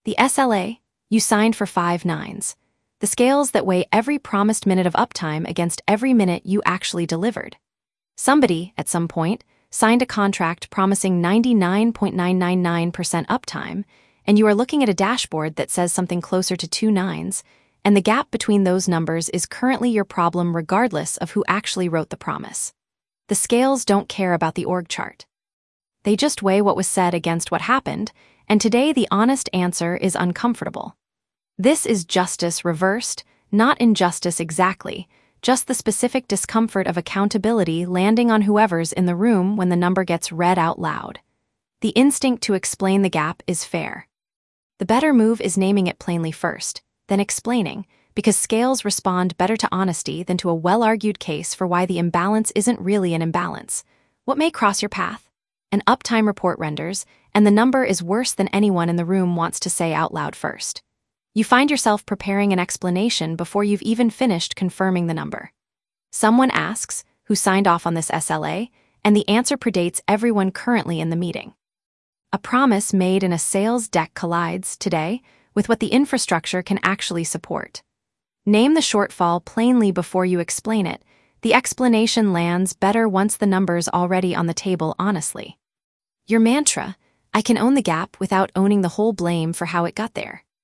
The SLA, you signed for 5 nines. The scales that weigh every promised minute of uptime against every minute you actually delivered. Somebody, at some point, signed a contract promising 99.999% uptime, and you are looking at a dashboard that says something closer to 2 nines, and the gap between those numbers is currently your problem regardless of who actually wrote the promise. The scales don't care about the org chart. They just weigh what was said against what happened, and today the honest answer is uncomfortable. This is justice reversed, not injustice exactly, just the specific discomfort of accountability landing on whoever's in the room when the number gets read out loud. The instinct to explain the gap is fair. The better move is naming it plainly first, then explaining, because scales respond better to honesty than to a well-argued case for why the imbalance isn't really an imbalance. What may cross your path? An uptime report renders, and the number is worse than anyone in the room wants to say out loud first. You find yourself preparing an explanation before you've even finished confirming the number. Someone asks, who signed off on this SLA, and the answer predates everyone currently in the meeting. A promise made in a sales deck collides, today, with what the infrastructure can actually support. Name the shortfall plainly before you explain it. The explanation lands better once the number's already on the table honestly. Your mantra, I can own the gap without owning the whole blame for how it got there.